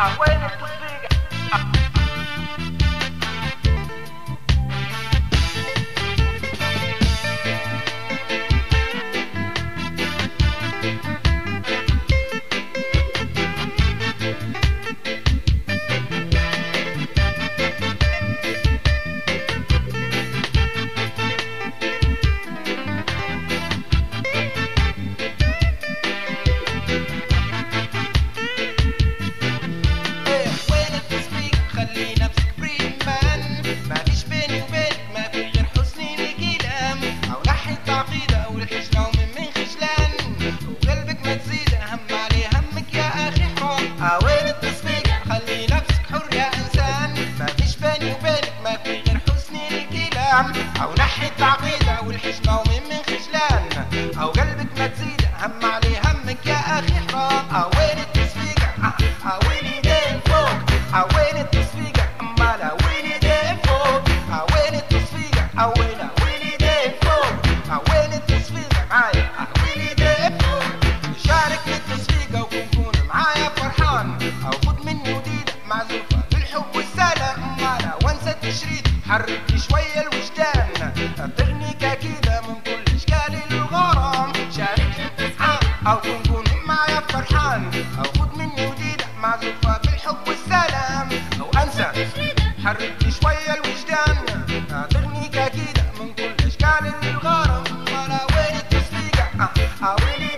وين التصفيق. وين التصفيق خلي نفسك حر يا انسان، ما فيش بيني وبينك ما في غير حسن الكلام، او نحي التعقيدة والحشمة ومن خجلان، او قلبك ما تزيد هم عليه همك يا اخي حرام. وين التصفيق وين يدين فوق، وين التصفيق امال وين يدين فوق، وين التصفيق وين يدين فوق، وين التصفيق معايا وين يدين فوق. شارك بالتصفيق وكون معايا فرحان، او خد مني وديدة معزوفة بالحب والسلام، مالا وانسى التشريد حرك شوية الوجدان، تغنيك كده من كل اشكال الغرام. شارك او كون معايا فرحان، او خد مني وديدة معزوفة بالحب والسلام، او انسى حرك شوية الوجدان، تغنيك كده من كل اشكال الغرام، مالا وين التصفيق وين